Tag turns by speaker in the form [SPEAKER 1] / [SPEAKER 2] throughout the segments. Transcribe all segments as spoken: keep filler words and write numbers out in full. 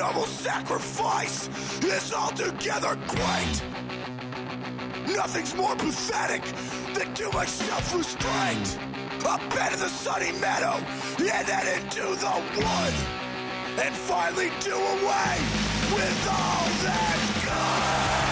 [SPEAKER 1] noble sacrifice is altogether great. Nothing's more pathetic than too much self-restraint. Up into the sunny meadow, and then into the wood, and finally do away with all that's good.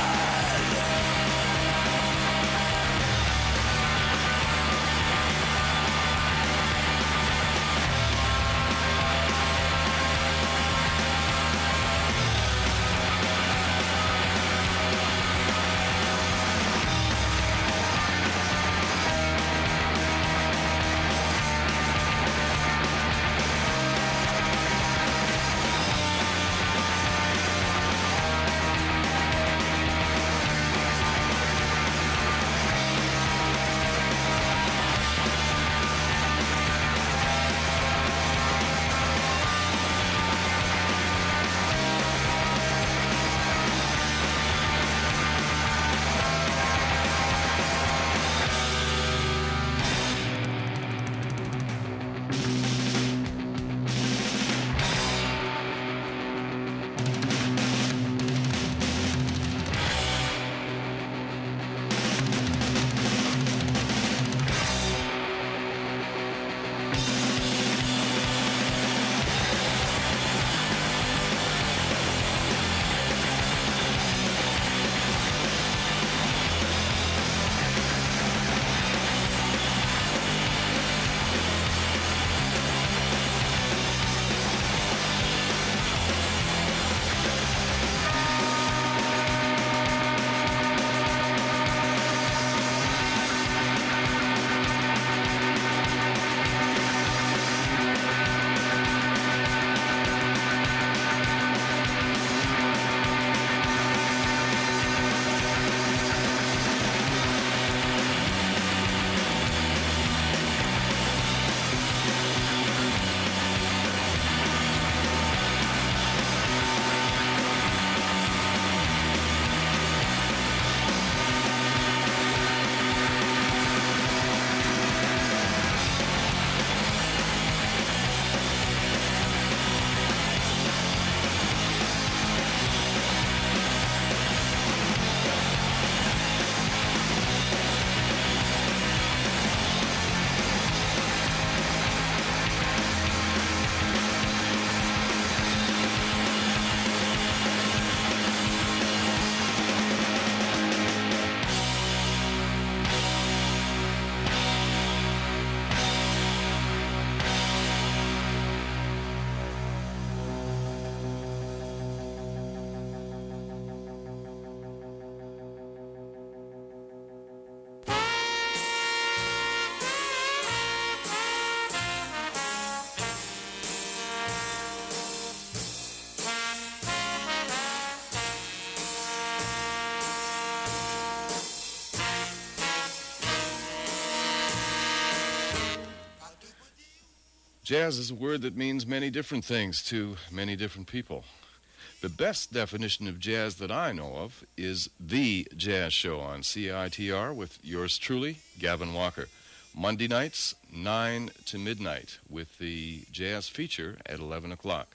[SPEAKER 2] Jazz is a word that means many different things to many different people. The best definition of jazz that I know of is The Jazz Show on C I T R with yours truly, Gavin Walker. Monday nights, nine to midnight, with the jazz feature at eleven o'clock.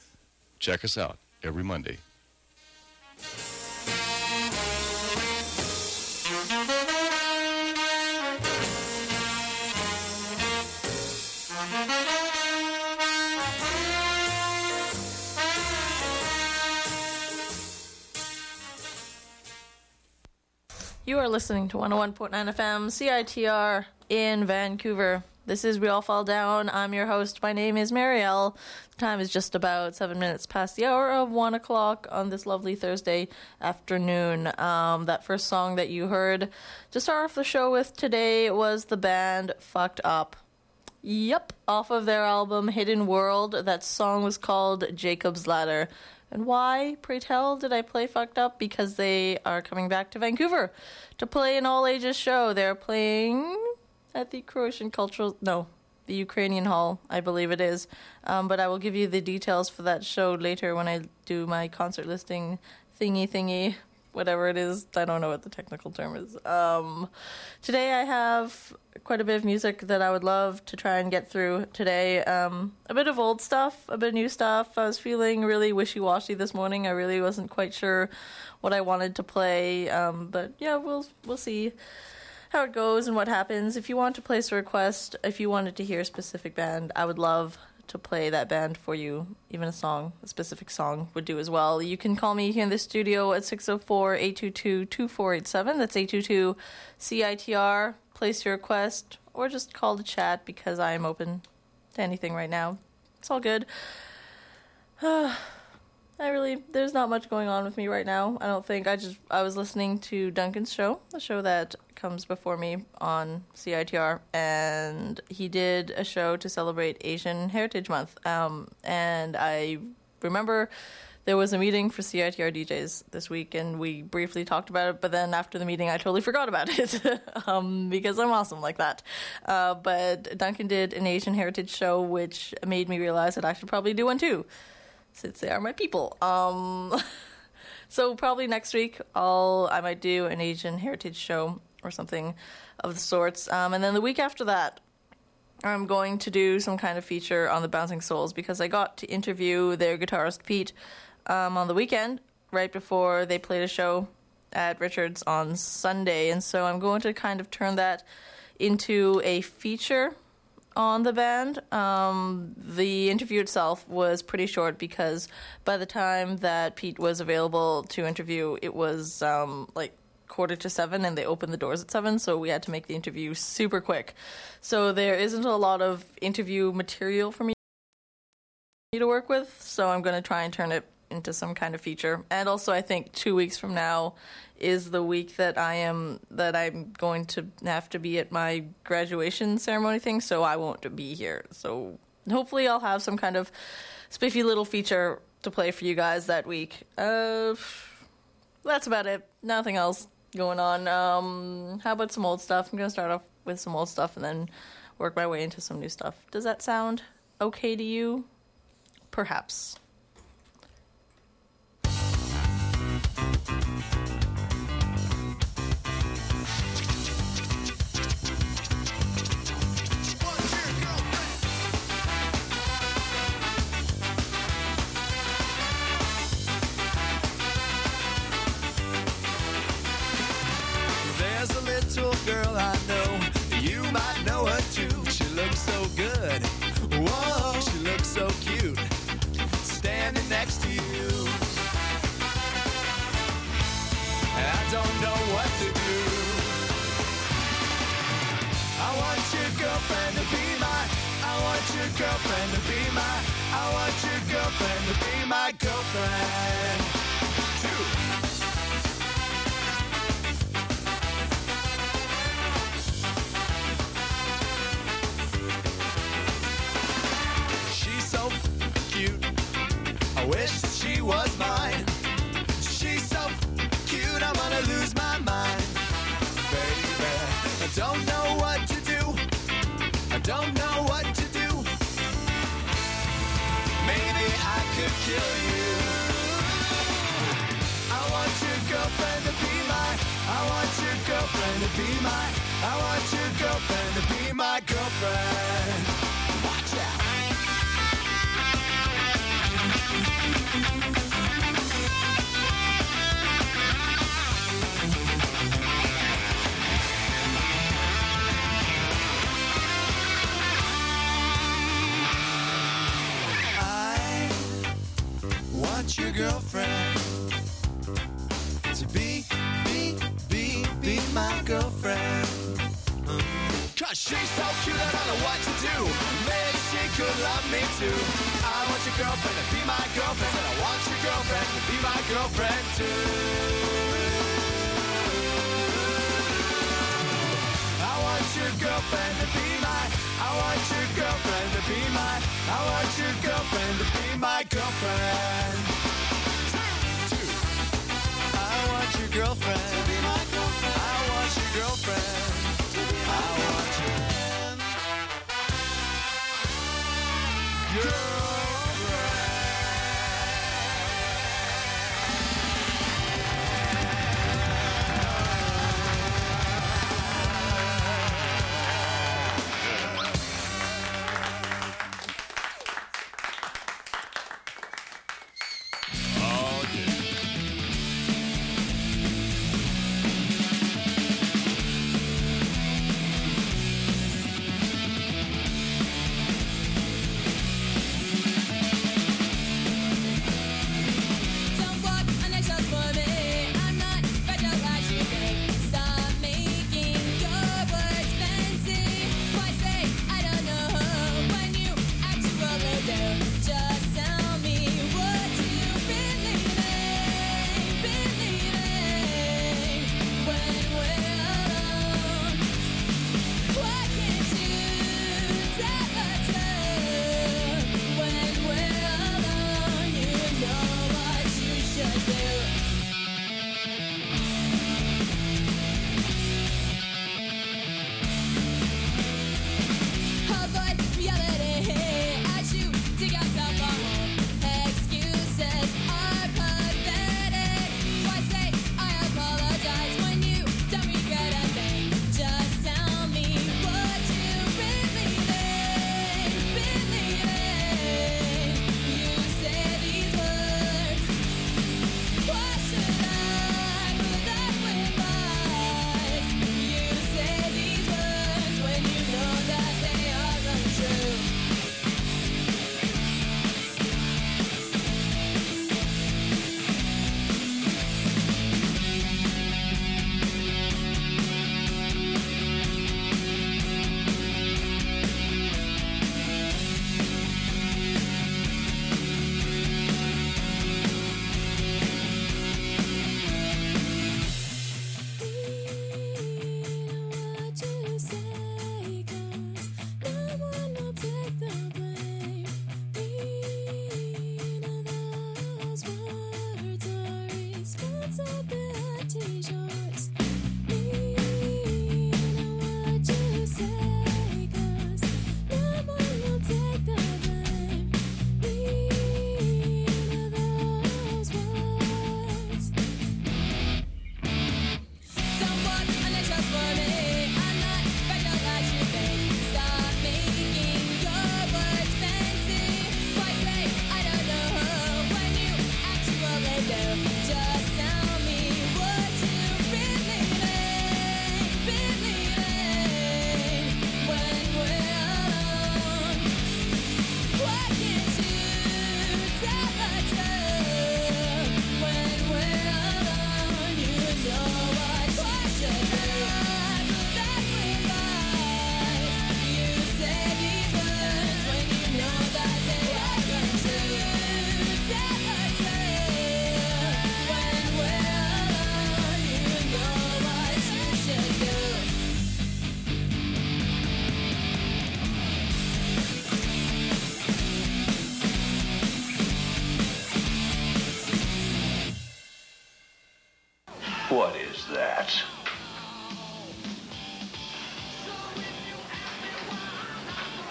[SPEAKER 2] Check us out every Monday.
[SPEAKER 3] You are listening to one oh one point nine F M, C I T R in Vancouver. This is We All Fall Down. I'm your host. My name is Marielle. The time is just about seven minutes past the hour of one o'clock on this lovely Thursday afternoon. Um, that first song that you heard to start off the show with today was the band Fucked Up. Yep, off of their album Hidden World. That song was called Jacob's Ladder. And why, pray tell, did I play Fucked Up? Because they are coming back to Vancouver to play an all-ages show. They're playing at the Croatian Cultural... No, the Ukrainian Hall, I believe it is. Um, but I will give you the details for that show later when I do my concert listing thingy-thingy. whatever it is. I don't know what the technical term is. Um, today I have quite a bit of music that I would love to try and get through today. Um, a bit of old stuff, a bit of new stuff. I was feeling really wishy-washy this morning. I really wasn't quite sure what I wanted to play, um, but yeah, we'll we'll see how it goes and what happens. If you want to place a request, if you wanted to hear a specific band, I would love to play that band for you. Even a song, a specific song would do as well. You can call me here in the studio at six oh four, eight two two, two four eight seven. That's eight two two C I T R. Place your request, or just call to chat because I am open to anything right now. It's all good. I really, there's not much going on with me right now. I don't think. I just, I was listening to Duncan's show, the show that comes before me on C I T R, and he did a show to celebrate Asian Heritage Month. Um, and I remember there was a meeting for C I T R D Js this week, and we briefly talked about it, but then after the meeting, I totally forgot about it, um, because I'm awesome like that. Uh, but Duncan did an Asian Heritage show, which made me realize that I should probably do one too, since they are my people. Um, so probably next week, I'll I might do an Asian Heritage show or something of the sorts. Um, and then the week after that, I'm going to do some kind of feature on the Bouncing Souls, because I got to interview their guitarist Pete um, on the weekend, right before they played a show at Richards on Sunday. And so I'm going to kind of turn that into a feature on the band. Um, the interview itself was pretty short, because by the time that Pete was available to interview, it was um, like quarter to seven, and they opened the doors at seven, so we had to make the interview super quick. So there isn't a lot of interview material for me to work with, so I'm going to try and turn it into some kind of feature. And also, I think two weeks from now is the week that I am that I'm going to have to be at my graduation ceremony thing, so I won't be here. So hopefully I'll have some kind of spiffy little feature to play for you guys that week. Uh, that's about it. Nothing else going on. Um, how about some old stuff? I'm going to start off with some old stuff and then work my way into some new stuff. Does that sound okay to you? Perhaps.
[SPEAKER 1] Girl I know, you might know her too. She looks so good, whoa, she looks so cute, standing next to you. I don't know what to do. I want your girlfriend to be my, I want your girlfriend to be my, I want your girlfriend to be my girlfriend. Two. I wish that she was mine. She's so cute, I'm gonna lose my mind. Baby, I don't know what to do. I don't know what to do. Maybe I could kill you. I want your girlfriend to be my, I want your girlfriend to be my, I want your girlfriend to be my girlfriend. Watch out. Your girlfriend to be, be, be, be my girlfriend. Mm. Cause she's so cute, I don't know what to do. Maybe she could love me too. I want your girlfriend to be my girlfriend, and I want your girlfriend to be my girlfriend too. I want your girlfriend to be my, I want your girlfriend to be my, I want your girlfriend to be my girlfriend. Girlfriend, to be my girlfriend. I want your girlfriend to be my I want your girlfriend.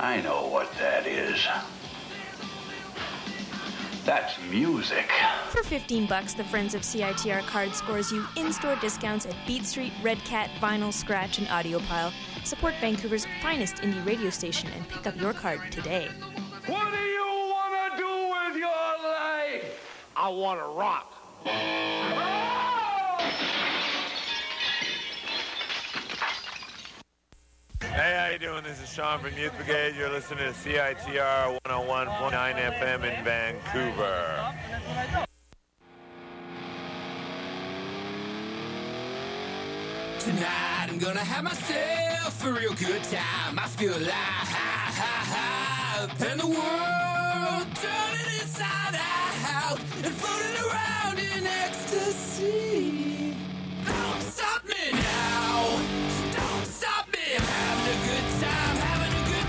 [SPEAKER 4] I know what that is. That's music.
[SPEAKER 5] For fifteen bucks, the Friends of C I T R card scores you in-store discounts at Beat Street, Red Cat, Vinyl, Scratch, and Audiopile. Support Vancouver's finest indie radio station and pick up your card today.
[SPEAKER 6] What do you want to do with your life? I want to rock.
[SPEAKER 7] Hey, how you doing? This is Sean from Youth Brigade. You're listening to C I T R one oh one point nine F M in Vancouver.
[SPEAKER 8] Tonight I'm gonna have myself a real good time. I feel alive, and the world turning inside out and floating around in ecstasy. Don't stop me now. Don't stop me. I'm having a good time, having a good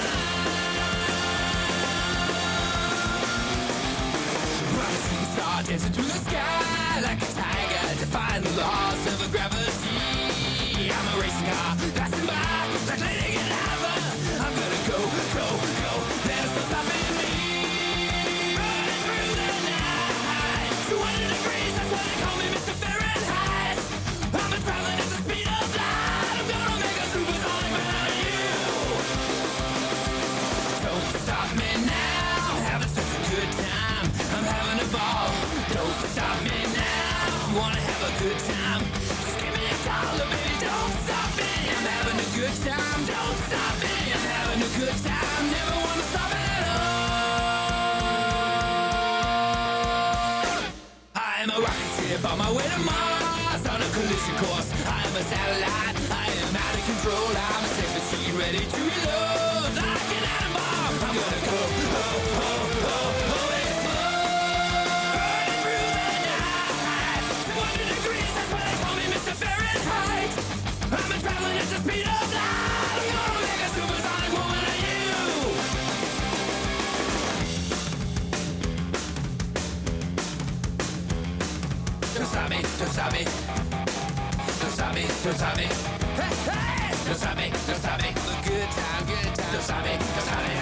[SPEAKER 8] time. I'm a shooting star dancing through the sky like a tiger, defying the laws of gravity. I'm a racing car passing by like Lady Godiva. I'm gonna go, go, go. There's no stopping me. Running through the night, two hundred degrees. That's why they call me Mister Fahrenheit. I've been traveling at the speed of light. I'm gonna make a supersonic man out of you. Don't stop me now. Having such a good time. I'm having a ball. Don't stop me now. If you wanna have a good time, just give me a call, baby. Don't stop me. I'm having a good time. Don't stop me. I'm having a good time. Never wanna stop at all. I'm a rocket ship on my way to Mars on a collision course. I am a satellite. I am out of control. I'm a safe machine ready to reload like an atom bomb. I'm gonna go, oh, oh, oh, oh, explode. Burning through the night. two hundred degrees. That's why they call me Mister Fahrenheit. I've been traveling at the speed of light. I'm gonna make a supersonic woman of you. Don't stop me, don't stop me. Don't stop me, don't stop me. Hey, hey! Don't stop me, don't stop me. A good time, good time. Don't stop me, don't stop me.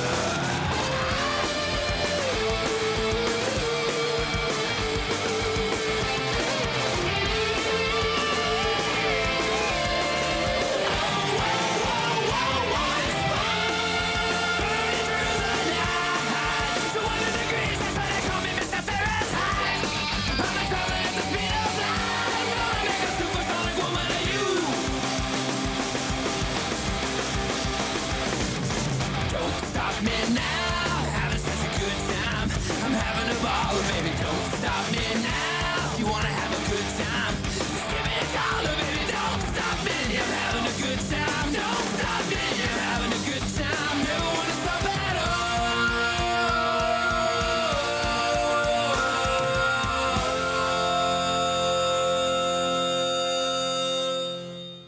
[SPEAKER 8] Baby, don't stop me now. If you wanna have a good time, just give me a call, baby. Don't stop me. I'm having a good time. Don't stop me. I'm having a good time. Never wanna stop at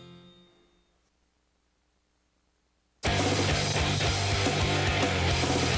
[SPEAKER 8] all.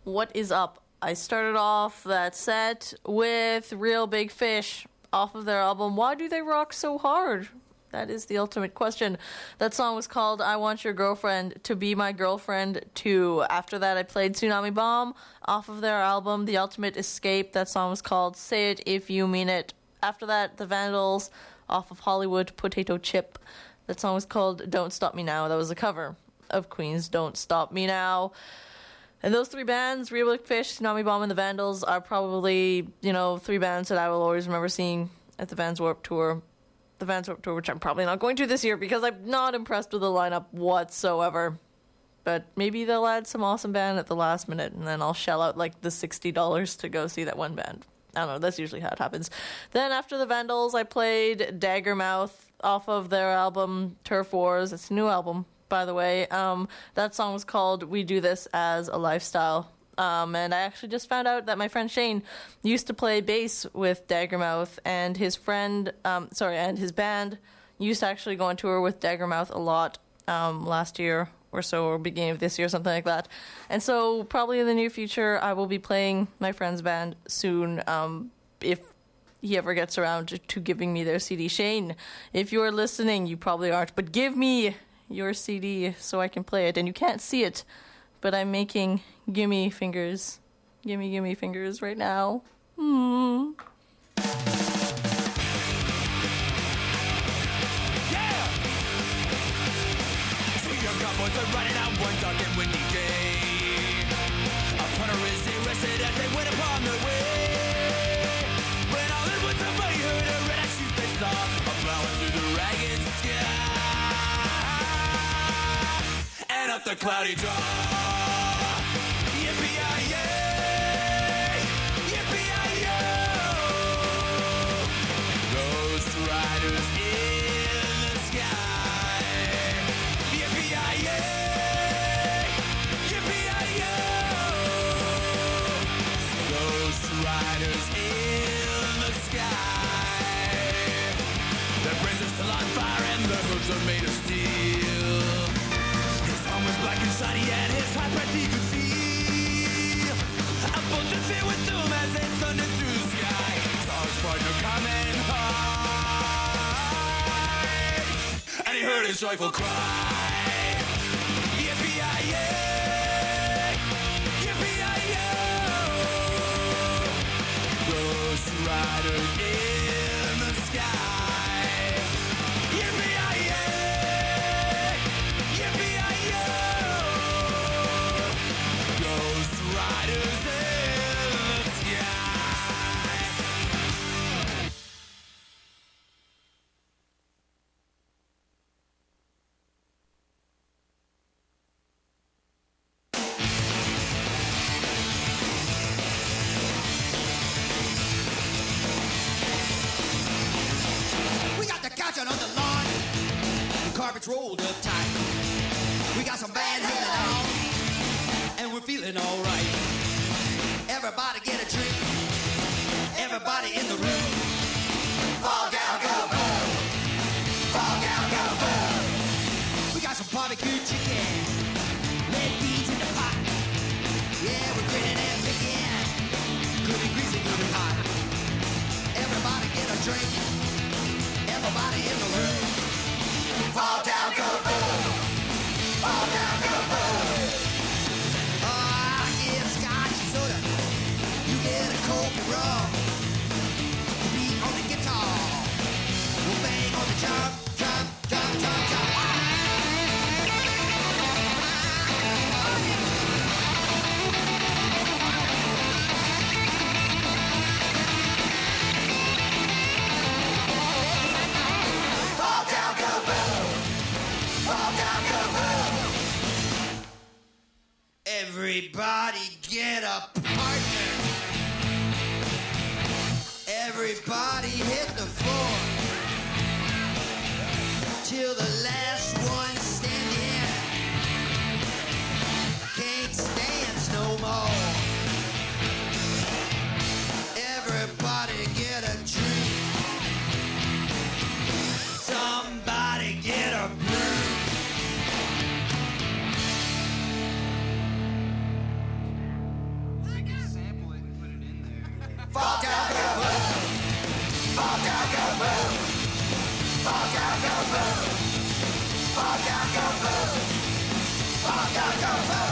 [SPEAKER 3] What is up? I started off that set with Real Big Fish off of their album Why Do They Rock So Hard? That is the ultimate question. That song was called I Want Your Girlfriend to Be My Girlfriend Too. After that, I played Tsunami Bomb off of their album The Ultimate Escape. That song was called Say It If You Mean It. After that, The Vandals off of Hollywood Potato Chip. That song was called Don't Stop Me Now. That was a cover of Queen's Don't Stop Me Now. And those three bands, Real Big Fish, Tsunami Bomb, and The Vandals, are probably, you know, three bands that I will always remember seeing at the Vans Warped Tour. The Vans Warped Tour, which I'm probably not going to this year because I'm not impressed with the lineup whatsoever. But maybe they'll add some awesome band at the last minute, and then I'll shell out like the sixty dollars to go see that one band. I don't know, that's usually how it happens. Then after the Vandals, I played Daggermouth off of their album Turf Wars. It's a new album, by the way. Um, that song was called We Do This As a Lifestyle. Um, and I actually just found out that my friend Shane used to play bass with Daggermouth, and his friend, um, sorry, and his band used to actually go on tour with Daggermouth a lot um, last year or so, or beginning of this year, something like that. And so probably in the near future, I will be playing my friend's band soon, um, if he ever gets around to, to giving me their C D. Shane, if you're listening, you probably aren't, but give me your C D so I can play it. And you can't see it, but I'm making gimme fingers. Gimme, gimme fingers right now. Hmm.
[SPEAKER 8] Yeah! Two young cowboys are riding out one dark and windy day. A punter is arrested as they went upon their way. When all at once somebody heard a red axe shoot they saw a plowing through the ragged sky and up the cloudy draw. Are made of steel. His arm was black and shiny, and his high breath he could feel. A bolt that filled with doom as it thundered through the sky. Saw his partner coming high, and he heard his joyful cry. Yippee-yi-yay! Yippee-yi-yo! Ghost riders in the sky. Yippee-yi-yay!
[SPEAKER 9] Rolled up tight. We got some band hanging on, and we're feeling all right. Everybody get a drink. Everybody in the room. Fall down, go boom. Fall down, go boom. We got some barbecue chicken, red beans in the pot. Yeah, we're grinning and picking. Good and greasy, good and hot. Everybody get a drink. Everybody in the room. Fall down, go boom. Fall down, go boom. Oh, I get a scotch and soda. You get a Coke and rum. Beat on the guitar. We'll bang on the drum, drum, drum, drum, drum. Fall down, go boom. Fall down, go boom. Everybody get a partner. Everybody hit the floor. Till the last one standing can't stand no more. Everybody get a drink. Somebody get a brew. Fall down, go boom. Fall down, go boom. Fall down, go boom. Fall down, go boom. Fall down, go boom.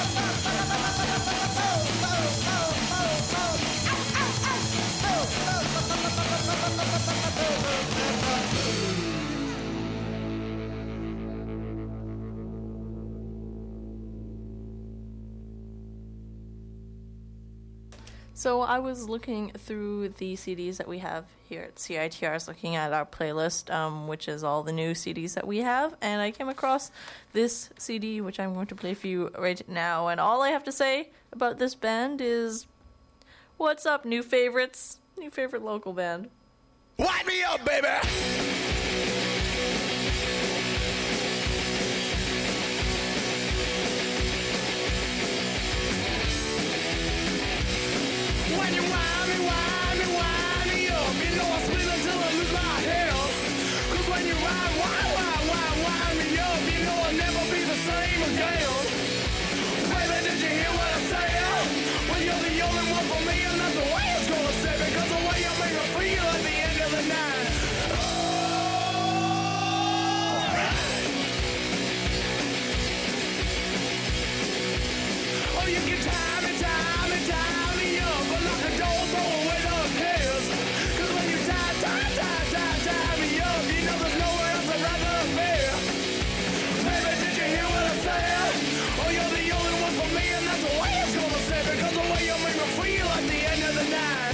[SPEAKER 3] So I was looking through the C Ds that we have here at C I T R, I was looking at our playlist, um, which is all the new C Ds that we have, and I came across this C D, which I'm going to play for you right now. And all I have to say about this band is, what's up, new favorites? New favorite local band.
[SPEAKER 1] Light me up, baby!
[SPEAKER 6] When you wind me, wind me, wind me up, you know I split until I lose my health. 'Cause when you wind, wind, wind, wind, wind me up, you know I'll never be the same again. Baby, did you hear what I said? Well, you're the only one for me, and that's the way it's gonna stay. Because the way you make me feel at the end of the night. Oh, you can time and time and time me up, but lock the door, throw away the cares. 'Cause when you tie, tie, tie, tie, tie me up, you know there's nowhere else I'd rather be. Baby, did you hear what I said? Oh, you're the only one for me, and that's the way it's gonna stay. Because the way you make me feel at the end of the night.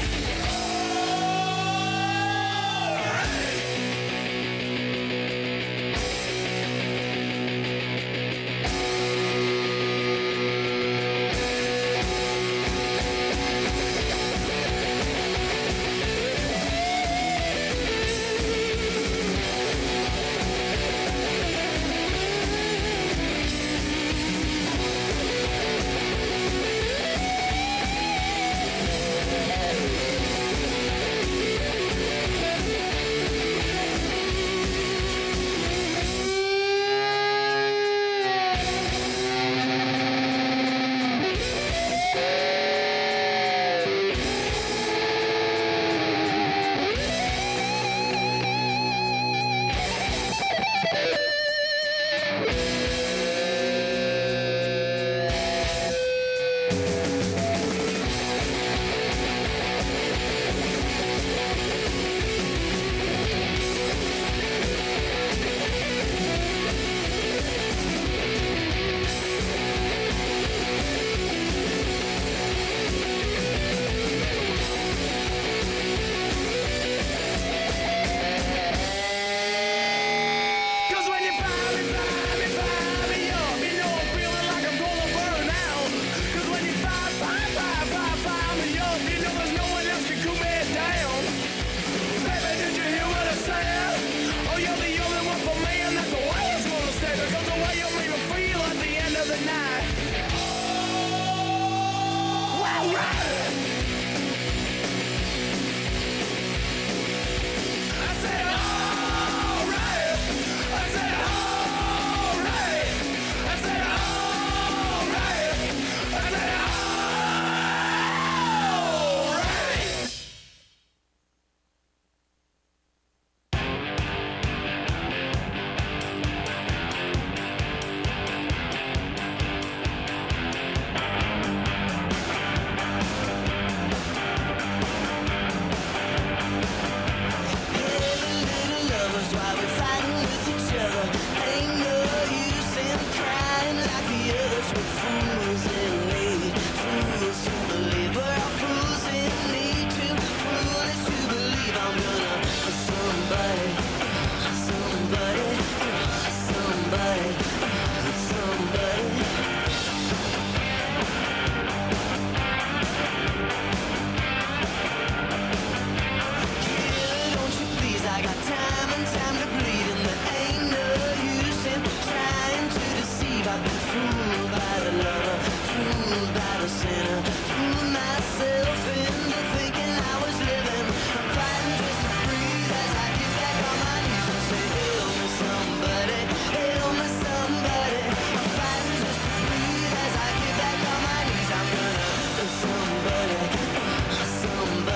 [SPEAKER 9] Somebody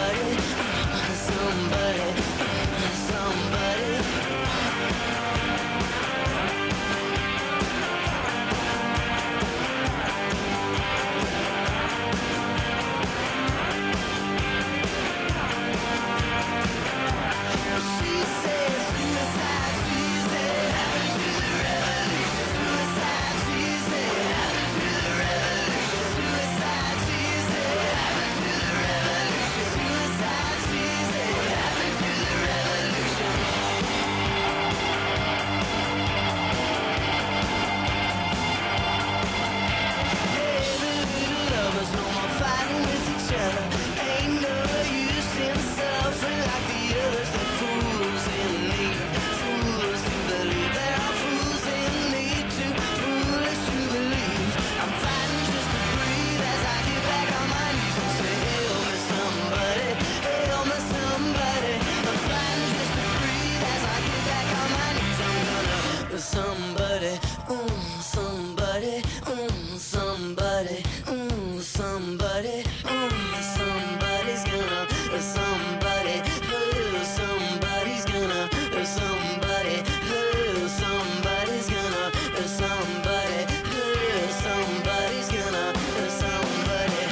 [SPEAKER 10] somebody, oh, somebody's gonna, somebody, oh, somebody's gonna, somebody, oh, somebody's gonna, somebody, oh, somebody's gonna, somebody.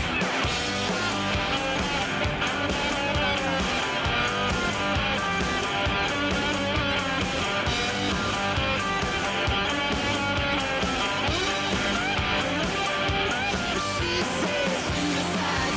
[SPEAKER 10] She says suicide.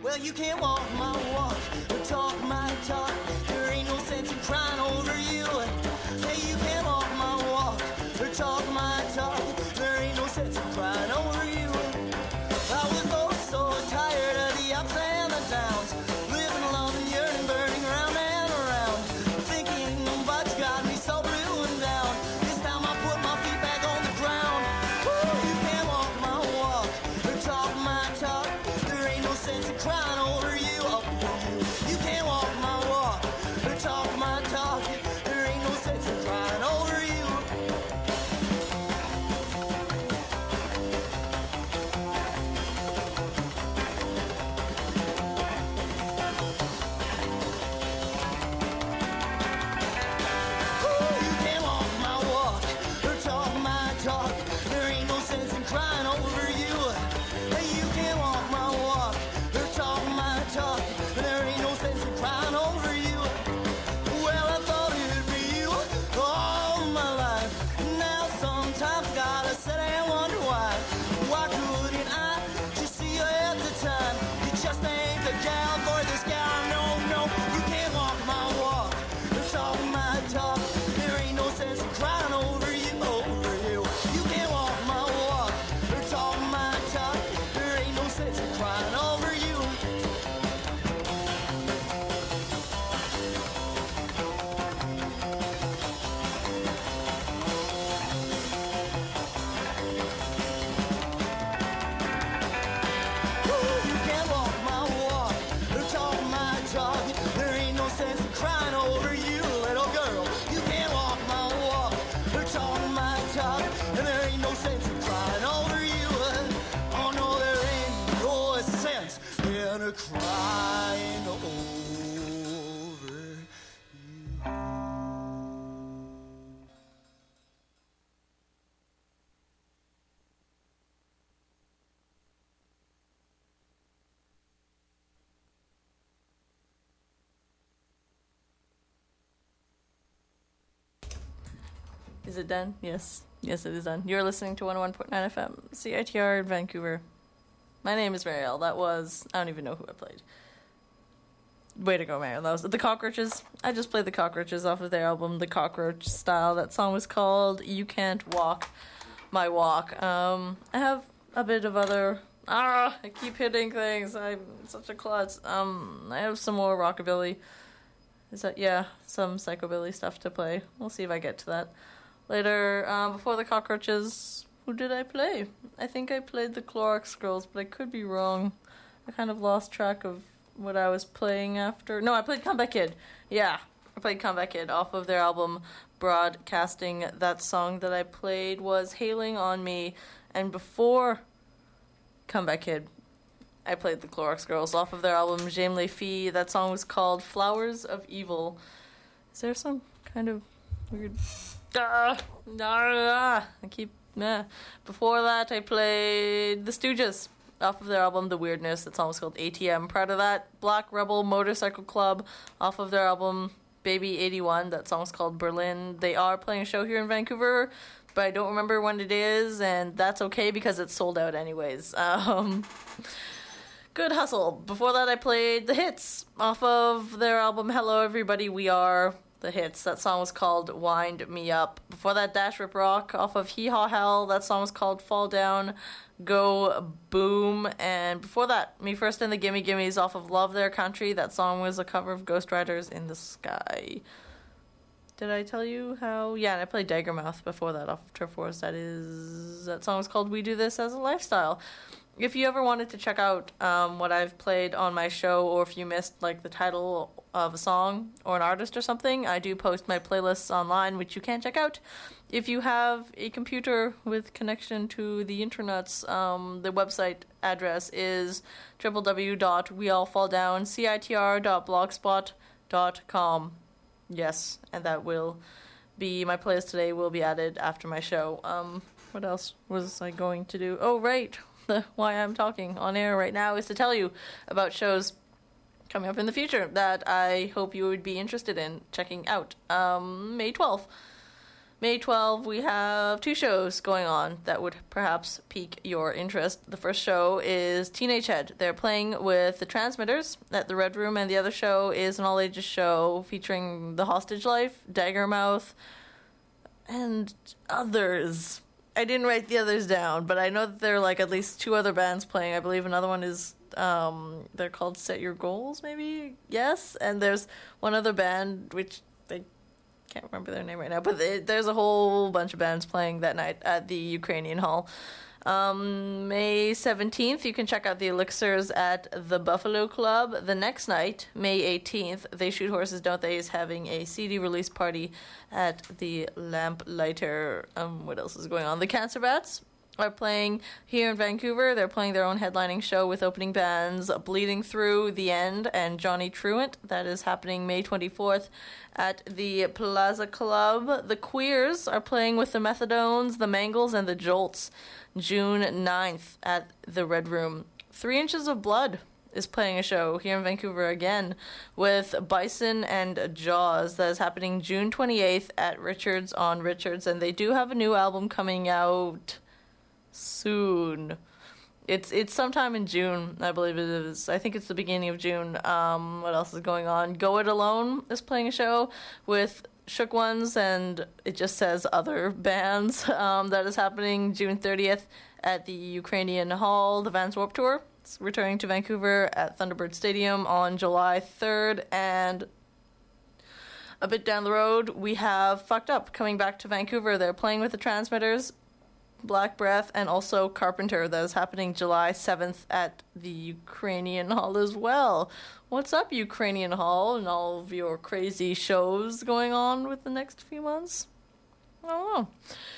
[SPEAKER 10] Well, you can't walk my walk or talk my talk. There ain't no sense in crying over you. Hey, you can't walk my walk or talk my talk. There ain't no sense in crying over you. I was both so tired of the ups and the downs, living, loving, yearning, burning round and around, thinking what's got me so blue and down. This time I put my feet back on the ground. Woo, you can't walk my walk or talk my talk. There ain't no sense in crying over you. Oh, you can't walk my walk or talk my talk. There ain't no sense in crying over you. You can't walk my walk or talk my talk. There ain't no sense in crying over you. Hey, you can't walk my walk or talk my talk. There ain't no sense in crying over you. Well, I thought it'd be you all my life. Now sometimes gotta sit and wonder why. Why couldn't I just see you at the time? You just ain't the gal for this guy. No, no, you can't walk my walk or talk my talk. There ain't no sense in crying over you, over you. You can't walk my walk or talk my talk. There ain't no sense in crying over you. You can't walk my walk or talk my talk. There ain't no sense in crying over you, little girl. You can't walk my walk or talk my talk. And there ain't no sense in crying over you. Oh no, there ain't no sense in crying over you.
[SPEAKER 3] Is it done? Yes. Yes, it is done. You're listening to one oh one point nine F M, C I T R in Vancouver. My name is Marielle. That was... I don't even know who I played. Way to go, Marielle. That was The Cockroaches. I just played The Cockroaches off of their album, The Cockroach Style. That song was called You Can't Walk My Walk. Um, I have a bit of other... Ah, I keep hitting things. I'm such a klutz. Um, I have some more rockabilly. Is that... Yeah, some psychobilly stuff to play. We'll see if I get to that later. Um, before The Cockroaches, who did I play? I think I played the Clorox Girls, but I could be wrong. I kind of lost track of what I was playing after. No, I played Comeback Kid. Yeah, I played Comeback Kid off of their album Broadcasting. That song that I played was Hailing on Me. And before Comeback Kid, I played the Clorox Girls off of their album J'aime les filles. That song was called Flowers of Evil. Is there some kind of weird... Ah, ah, I keep... Meh. Before that, I played The Stooges off of their album The Weirdness. That song was called A T M. Prior to that, Black Rebel Motorcycle Club off of their album Baby eighty-one. That song was called Berlin. They are playing a show here in Vancouver, but I don't remember when it is, and that's okay because it's sold out anyways. Um... Good Hustle. Before that, I played The Hits off of their album Hello Everybody, We Are The Hits. That song was called Wind Me Up. Before that, Dash Rip Rock off of Hee Haw Hell. That song was called Fall Down, Go Boom. And before that, Me First and the Gimme Gimmes off of Love Their Country. That song was a cover of Ghost Riders in the Sky. Did I tell you how? Yeah, and I played Daggermouth before that off of Turf Wars. That is... That song was called We Do This as a Lifestyle. If you ever wanted to check out um, what I've played on my show, or if you missed like the title of a song or an artist or something, I do post my playlists online, which you can check out. If you have a computer with connection to the internets, um, the website address is w w w dot we all fall down c i t r dot blogspot dot com. Yes, and that will be, my playlist today will be added after my show. Um, what else was I going to do? Oh, right. The, why I'm talking on air right now is to tell you about shows coming up in the future that I hope you would be interested in checking out. Um, May twelfth. May twelfth, we have two shows going on that would perhaps pique your interest. The first show is Teenage Head. They're playing with the Transmitters at the Red Room, and the other show is an all-ages show featuring The Hostage Life, Daggermouth, and others. I didn't write the others down, but I know that there are like at least two other bands playing. I believe another one is, um, they're called Set Your Goals, maybe? Yes? And there's one other band, which they can't remember their name right now, but they, there's a whole bunch of bands playing that night at the Ukrainian Hall. Um, May seventeenth, you can check out the Elixirs at the Buffalo Club. The next night, May eighteenth, They Shoot Horses, Don't They, is having a C D release party at the Lamplighter. Um, what else is going on? The Cancer Bats are playing here in Vancouver. They're playing their own headlining show with opening bands Bleeding Through, The End, and Johnny Truant. That is happening May twenty-fourth at the Plaza Club. The Queers are playing with the Methadones, the Mangles, and the Jolts June ninth at the Red Room. Three Inches of Blood is playing a show here in Vancouver again with Bison and Jaws. That is happening June twenty-eighth at Richards on Richards, and they do have a new album coming out soon. It's it's sometime in June, I believe it is. I think it's the beginning of June. Um, what else is going on? Go It Alone is playing a show with Shook Ones, and it just says other bands. Um, that is happening June thirtieth at the Ukrainian Hall. The Vans Warped Tour is returning to Vancouver at Thunderbird Stadium on July third, and a bit down the road, we have Fucked Up coming back to Vancouver. They're playing with the Transmitters, Black Breath, and also Carpenter. That is happening July seventh at the Ukrainian Hall as well. What's up, Ukrainian Hall, and all of your crazy shows going on with the next few months? I don't know.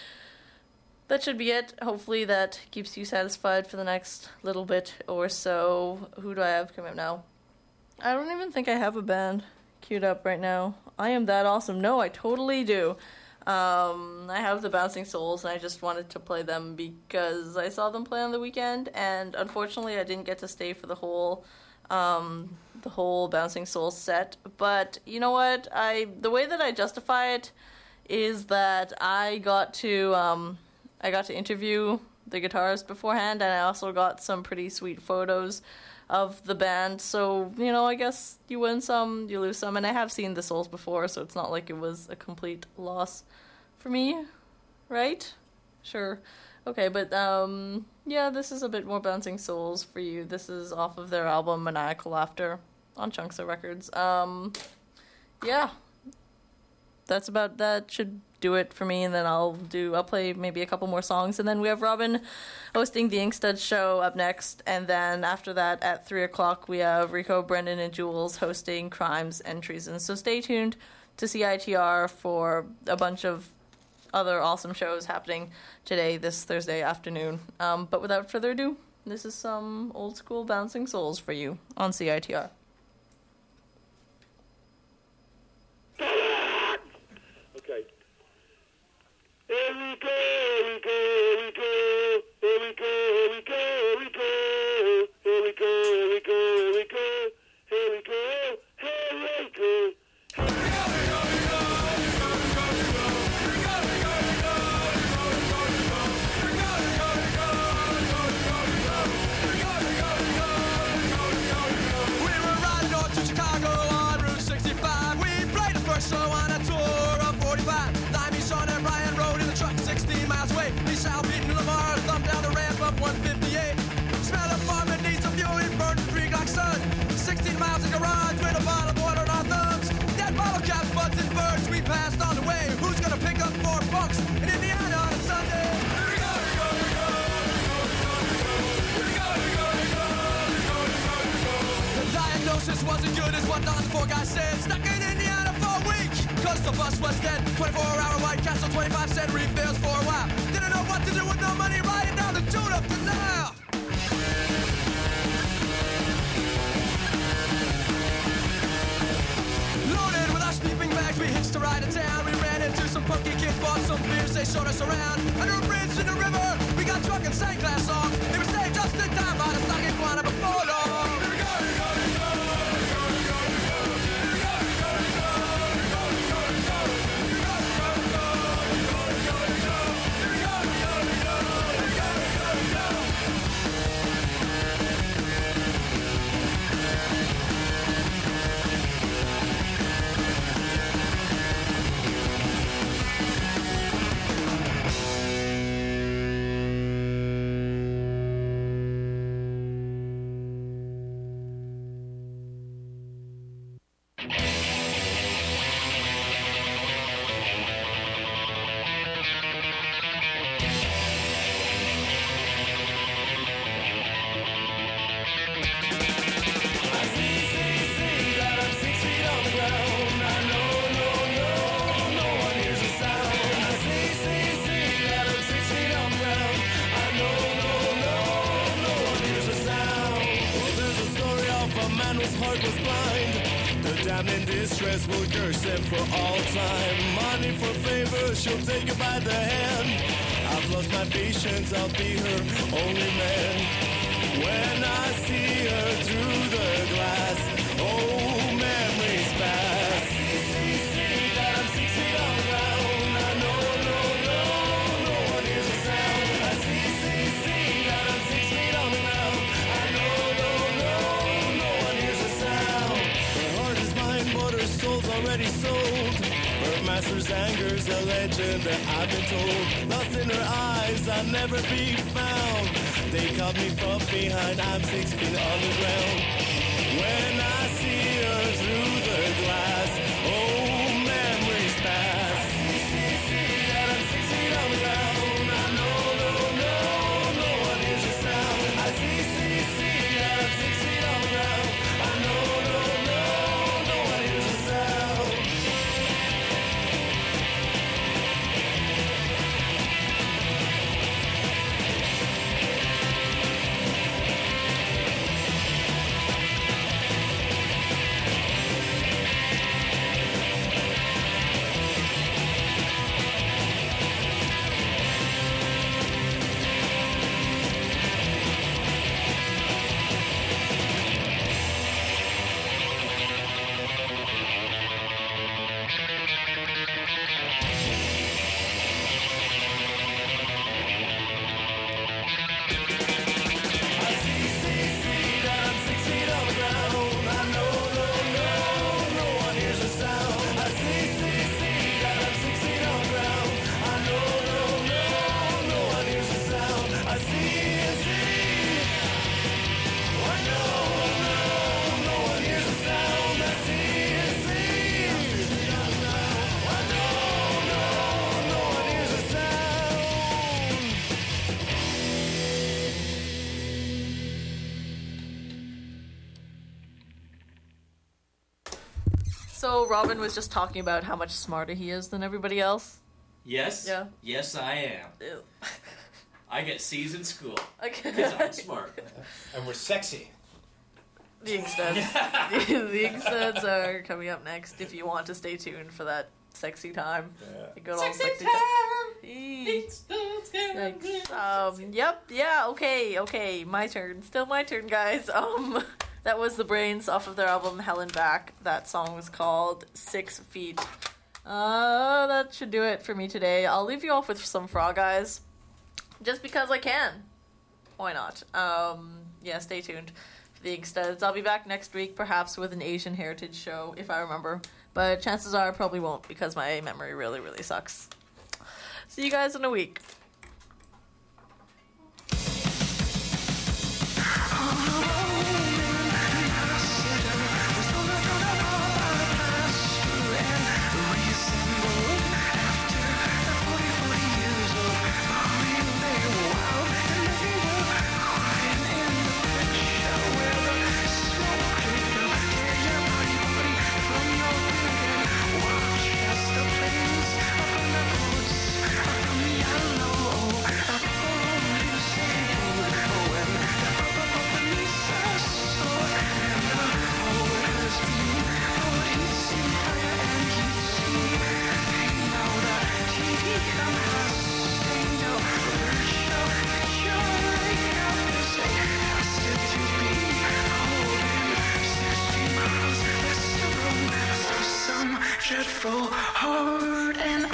[SPEAKER 3] That should be it. Hopefully that keeps you satisfied for the next little bit or so. Who do I have coming up now? I don't even think I have a band queued up right now. I am that awesome. No, I totally do. Um, I have the Bouncing Souls, and I just wanted to play them because I saw them play on the weekend, and unfortunately I didn't get to stay for the whole, um, the whole Bouncing Souls set. But you know what? I the way that I justify it is that I got to, um, I got to interview the guitarist beforehand, and I also got some pretty sweet photos of the band. So, you know, I guess you win some, you lose some, and I have seen the Souls before, so it's not like it was a complete loss for me, right? Sure. Okay, but, um, yeah, this is a bit more Bouncing Souls for you. This is off of their album Maniacal Laughter on Chunksa Records. Um, yeah. That's about, that should do it for me, and then I'll do, I'll play maybe a couple more songs, and then we have Robin hosting the Inkstuds show up next, and then after that at three o'clock we have Rico, Brendan, and Jules hosting Crimes and Treason. So stay tuned to C I T R for a bunch of other awesome shows happening today, this Thursday afternoon. Um, but without further ado, this is some old school Bouncing Souls for you on C I T R.
[SPEAKER 6] Okay. Here we go, we go, we go. Here we go, we go, we go. Here we go, we go, we go. Here we go, here we go.
[SPEAKER 9] We were riding north to Chicago on Route sixty-five. We played the first show on a tour of forty-five. Limey, Sean, and Brian rode in the truck sixteen miles away. We shall beat Lamar, thumb down the ramp up one fifty-eight. Smell of farming, need some fuel, it burned the creek like sun. sixteen miles in garage with a bottle of water on our thumbs. Dead bottle caps, buds, and birds we passed on the way. Who's gonna pick up four bucks in Indiana on a Sunday? The diagnosis wasn't good as what the four guys said. Stuck in Indiana for a week, cause the bus was dead. twenty-four hour White Castle, twenty-five cent refills for a while. Didn't know what to do with no money, riding down the tune up to now. Loaded with our sleeping bags, we hitched a ride to town. We ran into some punky kids, bought some beers, they showed us around. Under a bridge in the river, we got drunk and sang class songs. They were saved just in time by the sake iguana before long.
[SPEAKER 6] In distress will curse them for all time. Money for favor, she'll take her by the hand. I've lost my patience, I'll be her only man. When I see her through the glass, oh, memories pass. See, see, see that I'm six feet on the ground. I know, no, no, no one hears a sound. I see, see, see that I'm six feet on the ground. I know, no, no, no one hears a sound. Her heart is mine, but her soul's already sold. Her master's anger's a legend that I've been told. Lost in her eyes, I'll never be found. They caught me from behind, I'm six feet on the ground. When I see her through the glass, oh, memories pass. See, see, see that I'm six feet on the ground. I know, no, no, no one hears a sound. I see, see, see that I'm six feet on the ground. I know, no, no, no one hears a sound.
[SPEAKER 3] So Robin was just talking about how much smarter he is than everybody else.
[SPEAKER 11] Yes?
[SPEAKER 3] Yeah.
[SPEAKER 11] Yes, I am.
[SPEAKER 3] Ew.
[SPEAKER 11] I get C's in school.
[SPEAKER 3] Okay.
[SPEAKER 11] Because I'm smart.
[SPEAKER 12] And we're sexy.
[SPEAKER 3] The Inkstuds. the, the Inkstuds are coming up next if you want to stay tuned for that sexy time.
[SPEAKER 12] Yeah.
[SPEAKER 3] The good old
[SPEAKER 11] Sexy
[SPEAKER 3] sexy time. Yikes. Um, yep, yeah, okay, okay. My turn. Still my turn, guys. Um, that was The Brains off of their album Hell and Back. That song was called Six Feet. Uh, that should do it for me today. I'll leave you off with some Frog Eyes. Just because I can. Why not? Um, yeah, stay tuned for the Inkstuds. I'll be back next week, perhaps with an Asian heritage show, if I remember. But chances are I probably won't, because my memory really, really sucks. See you guys in a week.
[SPEAKER 10] Dreadful, hard and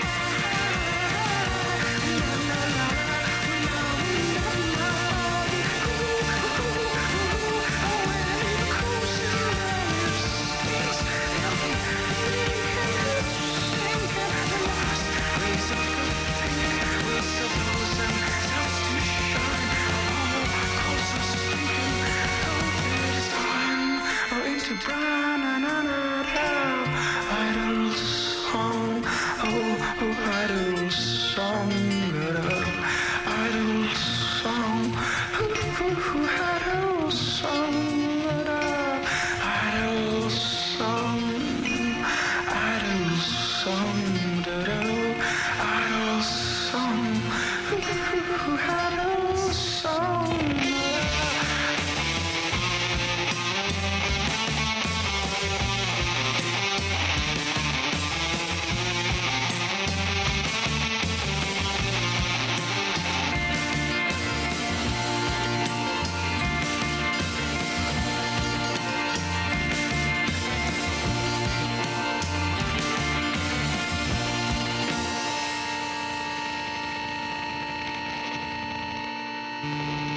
[SPEAKER 10] into brown, na na na na.
[SPEAKER 8] Bye.